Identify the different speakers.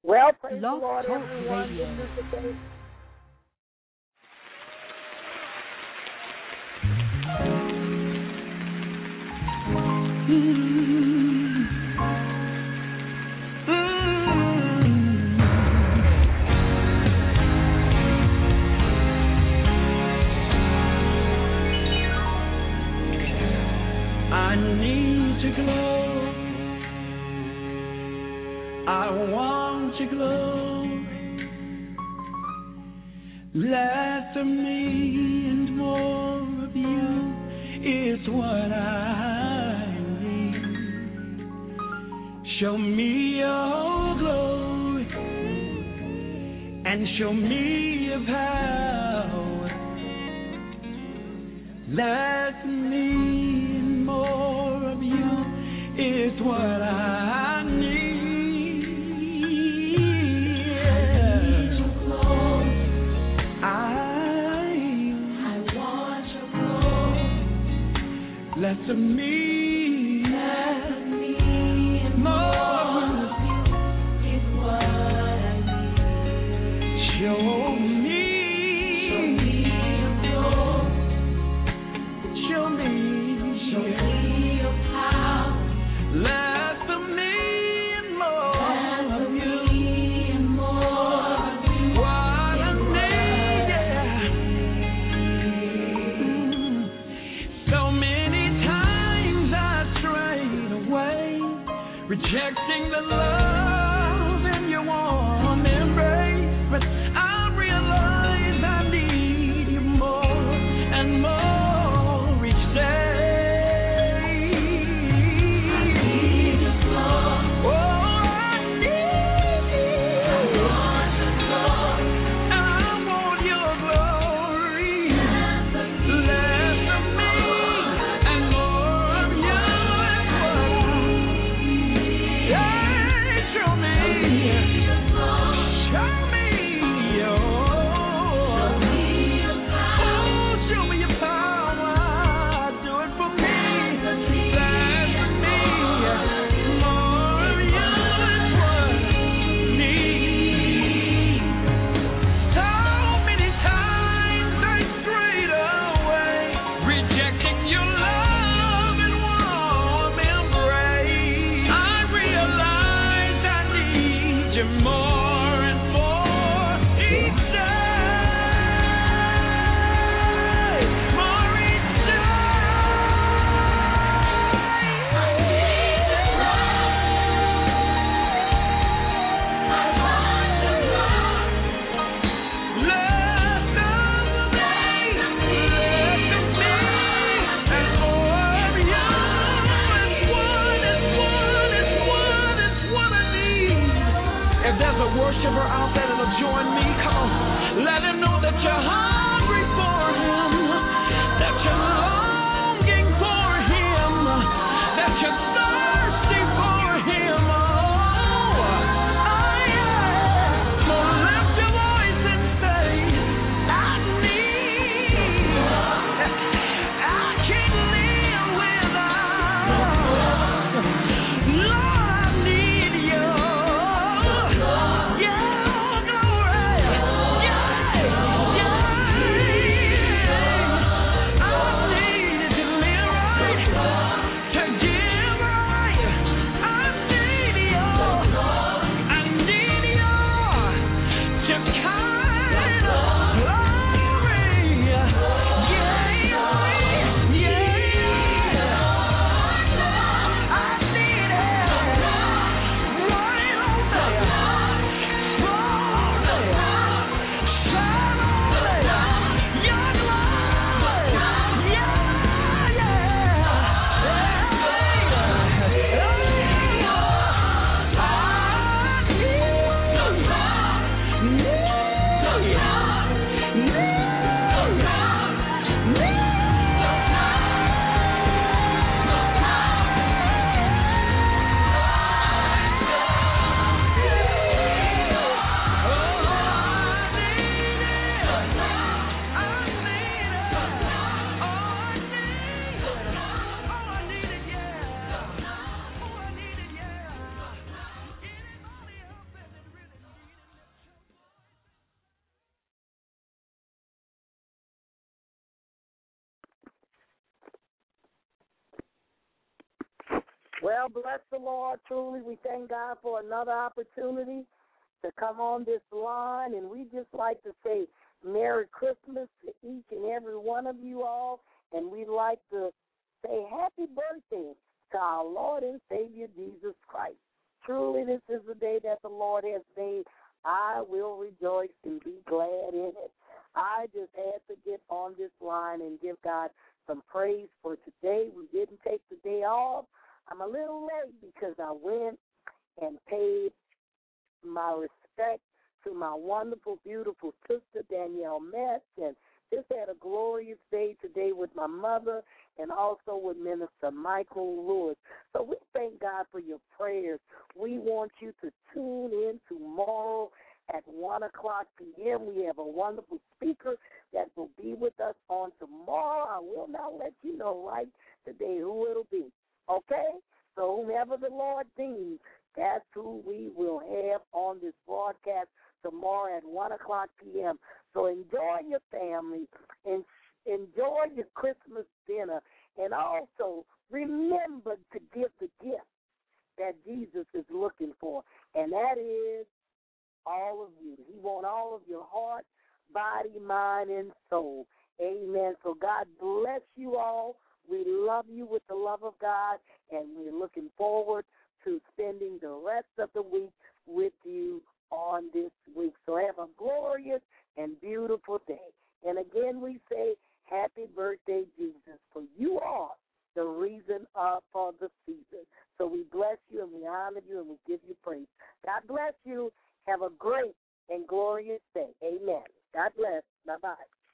Speaker 1: Well, praise the
Speaker 2: Blog
Speaker 1: Lord,
Speaker 2: Talk
Speaker 1: everyone.
Speaker 2: Radio.
Speaker 1: This is the day.
Speaker 3: I need to glow. I want to glow. Less of me and more of you is what I need. Show me your glory and show me your power. Less of me and more of you is what I need. Less of me, and more of you is what I need. Show me your glory. Show me your power. Less of me and more of you. What I need, yeah. So many rejecting the love in your warm embrace, but I realize I need you more and more each day. I need your glory. Oh, I need you. I want your glory. Less of me and more of you is what show me your power. Do it for me. Less of me, more of you is what I need. So many times I strayed away, rejecting your love and warm embrace. I realize I need you more and more each day. More each day. I need your love. I want your love. Less of me, and more of you is what I need. If there's a worshiper out there that'll join me, come on, let him know that you're hungry for him, that you're longing for him, that you're thirsty for him. Oh, yeah. So lift your voice and say, I need you. I can't live without. Lord, I need you. Yeah, glory. Yeah, yeah. I need
Speaker 1: Well, bless the Lord. Truly, we thank God for another opportunity to come on this line, and we just like to say Merry Christmas to each and every one of you all, and we'd like to say happy birthday to our Lord and Savior Jesus Christ. Truly, this is the day that the Lord has made. I will rejoice and be glad in it. I just had to get on this line and give God some praise for today. We didn't take the day off. I'm a little late because I went and paid my respect to my wonderful, beautiful sister, Danielle Metz, and just had a glorious day today with my mother and also with Minister Michael Lewis. So we thank God for your prayers. We want you to tune in tomorrow at 1 o'clock p.m. We have a wonderful speaker that will be with us on tomorrow. I will not let you know right today who it'll be, okay? So whomever the Lord deems, that's who we will have on this broadcast tomorrow at 1 o'clock p.m. So enjoy your family and enjoy your Christmas dinner. And also remember to give the gift that Jesus is looking for, and that is all of you. He wants all of your heart, body, mind, and soul. Amen. So God bless you all. We love you with the love of God, and we're looking forward to spending the rest of the week with you on this week. So have a glorious and beautiful day. And again, we say happy birthday, Jesus, for you are the reason for the season. So we bless you and we honor you and we give you praise. God bless you. Have a great and glorious day. Amen. God bless. Bye-bye.